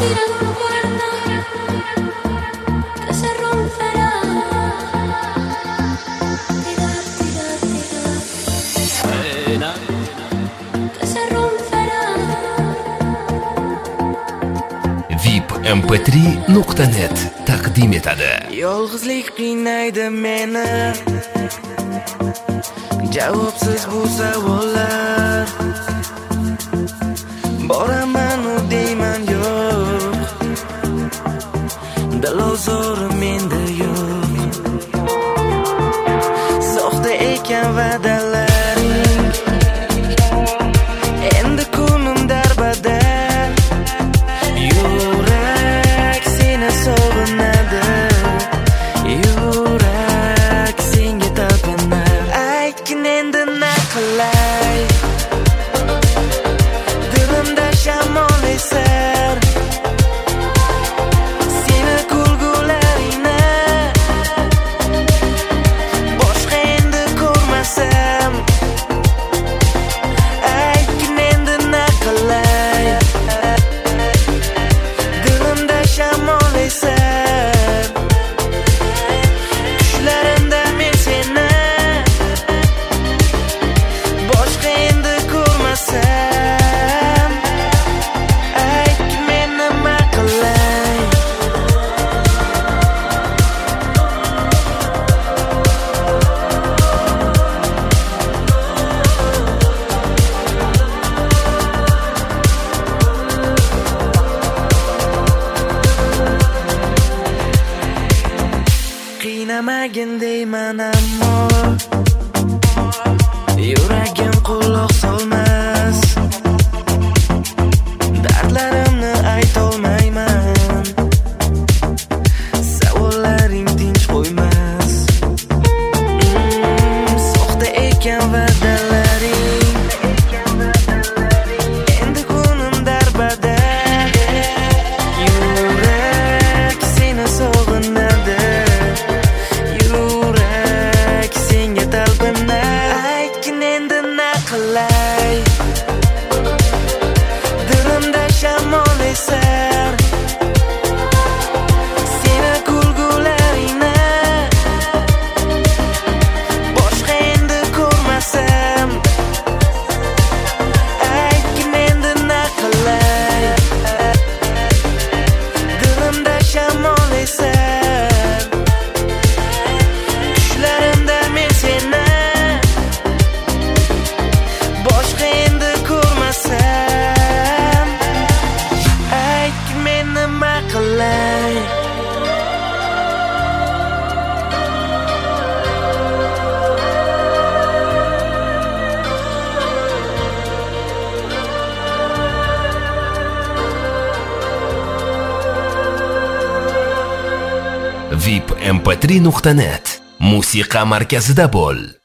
tira tu puerta, que se romperá. Tirar, tirar, tirar, que se romperá. vipmp3.net taqdim etadi. Yolg'izlik qiynaydi meni, javobsiz bu savollar. Boraman deyman yo'q, dil ozori menda yo'q. Soxta ekan va'dalaring, endi kunim darbada. Yurak seni sog'inadi, yurak senga talpinar. Aytgin endi nima qilay, dilimda shamol esar. Seni kulgularingni boshqa endi ko'rmasam. Aytgin endi nima qilay, dilimda shamol esar. Tushlarimda men seni boshqa endi ko'rmasam. Aytgin men nima qilay. Qiynamagin deyman ammo yuragim quloq solmas. Dardlarimni aytolmayman, savollaring tinch qo'ymas. Soxta ekan va'dalaring, endi kunim darbada. Yurak seni sog'inadi, yurak senga talpinar. Aytgin endi nima qilay, dilimda shamol esar. Seni kulgularingni boshqa endi ko'rmasam. Aytgin endi nima qilay, dilimda shamol esar. Tushlarimda men seni boshqa endi ko'rmasam. Aytgin men nima qilay. vipmp3.net musiqa markazida bo'l.